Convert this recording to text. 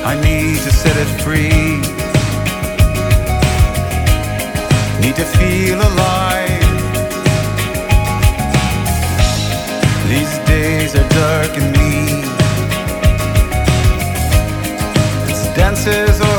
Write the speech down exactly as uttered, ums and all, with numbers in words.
I need to set it free. Need to feel alive. These days are dark and mean. This dances